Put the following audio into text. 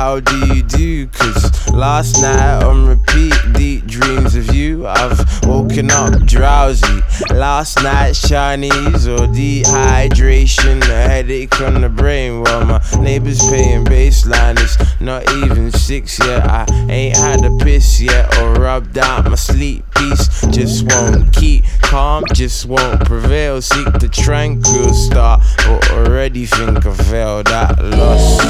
how do you do? Cause last night on repeat, deep dreams of you. I've woken up drowsy. Last night's Chinese or dehydration, a headache on the brain while my neighbors paying baseline. It's not even 6 yet. I ain't had a piss yet or rubbed out my sleep. Peace just won't keep calm, just won't prevail. Seek the tranquil start, but already think I failed at loss.